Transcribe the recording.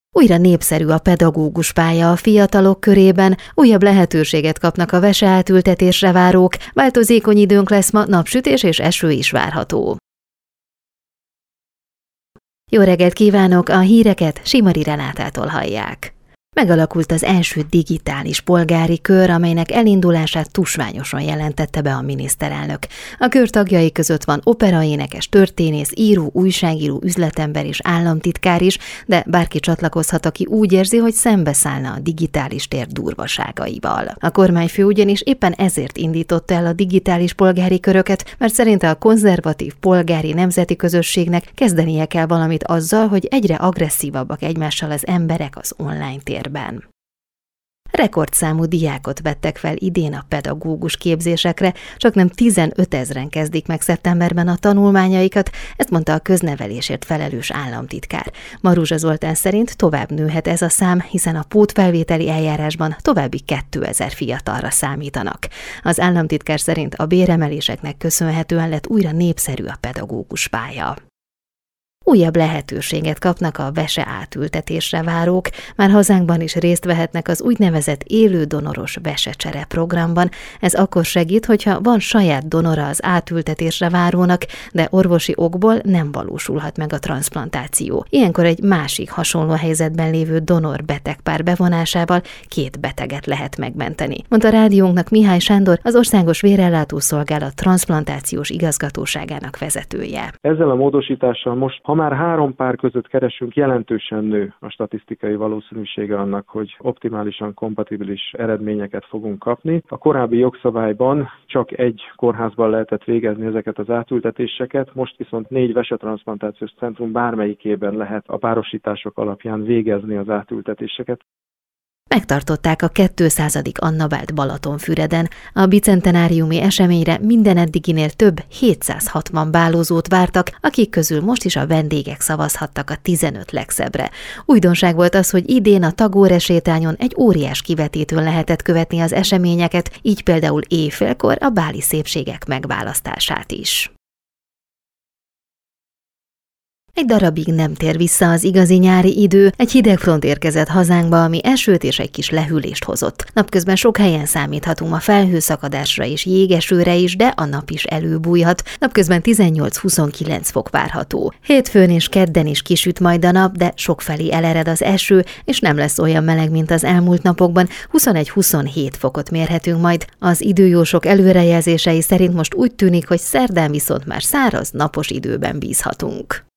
Újra népszerű a pedagógus pálya a fiatalok körében, újabb lehetőséget kapnak a veseátültetésre várók, változékony időnk lesz ma, napsütés és eső is várható. Jó reggelt kívánok, a híreket Simari Renátától hallják. Megalakult az első digitális polgári kör, amelynek elindulását tusványosan jelentette be a miniszterelnök. A kör tagjai között van operaénekes, történész, író, újságíró, üzletember és államtitkár is, de bárki csatlakozhat, aki úgy érzi, hogy szembeszállna a digitális tér durvaságaival. A kormányfő ugyanis éppen ezért indította el a digitális polgári köröket, mert szerinte a konzervatív polgári nemzeti közösségnek kezdenie kell valamit azzal, hogy egyre agresszívabbak egymással az emberek az online térben. Rekordszámú diákot vettek fel idén a pedagógus képzésekre, csaknem 15 000-en kezdik meg szeptemberben a tanulmányaikat, ezt mondta a köznevelésért felelős államtitkár. Maruzsa Zoltán szerint tovább nőhet ez a szám, hiszen a pótfelvételi eljárásban további 2000 fiatalra számítanak. Az államtitkár szerint a béremeléseknek köszönhetően lett újra népszerű a pedagógus pálya. Újabb lehetőséget kapnak a veseátültetésre várók, már hazánkban is részt vehetnek az úgynevezett élő donoros vesecsere programban. Ez akkor segít, hogyha van saját donora az átültetésre várónak, de orvosi okból nem valósulhat meg a transzplantáció. Ilyenkor egy másik hasonló helyzetben lévő donor-betegpár bevonásával 2 beteget lehet megmenteni, mondta rádiónknak Mihály Sándor, az Országos Vérellátó Szolgálat transzplantációs igazgatóságának vezetője. Ezzel a módosítással most, ha már 3 pár között keresünk, jelentősen nő a statisztikai valószínűsége annak, hogy optimálisan kompatibilis eredményeket fogunk kapni. A korábbi jogszabályban csak egy kórházban lehetett végezni ezeket az átültetéseket, most viszont 4 vesetranszplantációs centrum bármelyikében lehet a párosítások alapján végezni az átültetéseket. Megtartották a 200. Annabált Balatonfüreden. A bicentenáriumi eseményre minden eddiginél több 760 bálózót vártak, akik közül most is a vendégek szavazhattak a 15 legszebbre. Újdonság volt az, hogy idén a Tagore sétányon egy óriás kivetítőn lehetett követni az eseményeket, így például éjfélkor a báli szépségek megválasztását is. Egy darabig nem tér vissza az igazi nyári idő, egy hideg front érkezett hazánkba, ami esőt és egy kis lehűlést hozott. Napközben sok helyen számíthatunk a felhőszakadásra és jégesőre is, de a nap is előbújhat. Napközben 18-29 fok várható. Hétfőn és kedden is kisüt majd a nap, de sokfelé elered az eső, és nem lesz olyan meleg, mint az elmúlt napokban. 21-27 fokot mérhetünk majd. Az időjósok előrejelzései szerint most úgy tűnik, hogy szerdán viszont már száraz, napos időben bízhatunk.